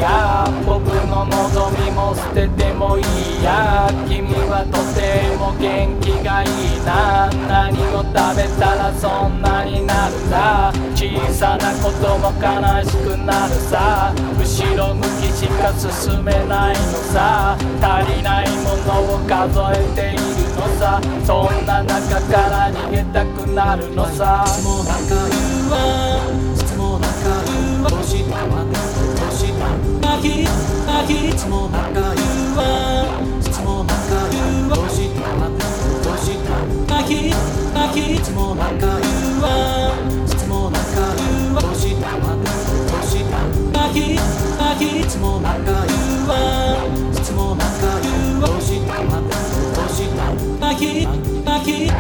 や僕の望みも捨ててもいいや君はとても元気がいいな何を食べたらそんなになるんだ小さなことも悲しくなるさ後ろ向きしか進めないのさ足りないものを数えているのさそんな中から逃げたくなるのさいつも仲言うわいつも仲言うわどうしたわどうしたいつも仲言うわいつも仲言うわどうしたわどうしたいつも仲言うわいつも仲言うわどうしたわどうしたいつも仲言うわいつも仲言うわどうしたわどうしたい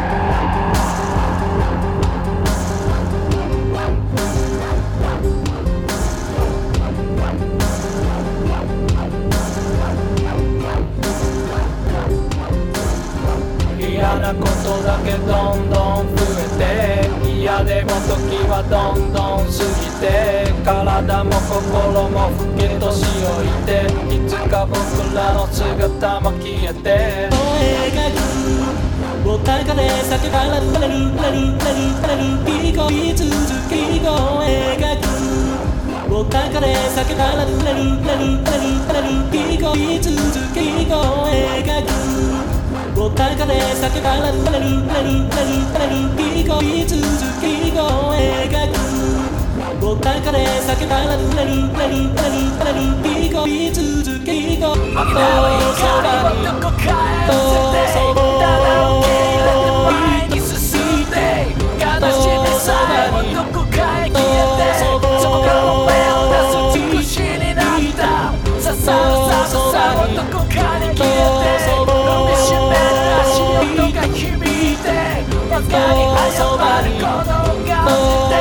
嫌なことだけどんどん増えて嫌でも時はどんどん過ぎて体も心も老け年老いていつか僕らの姿も消えて描くボタンかで酒からルレルレルレルレル恋続きを描くボタンかで酒からルレルレルレルレル恋続きを描くボタンかで酒からルレルレルレルレル恋続きを描くボタンかで酒からルレルレルレルレル恋続きを僕らは怒りをどこかへ捨ててただ受け入れて前に進んで悲しみさえもどこかへ消えてそこから目を出す尽くしになった刺さる寒さもどこかに消えて踏みしめる足音が響いてわずかに始まる鼓動が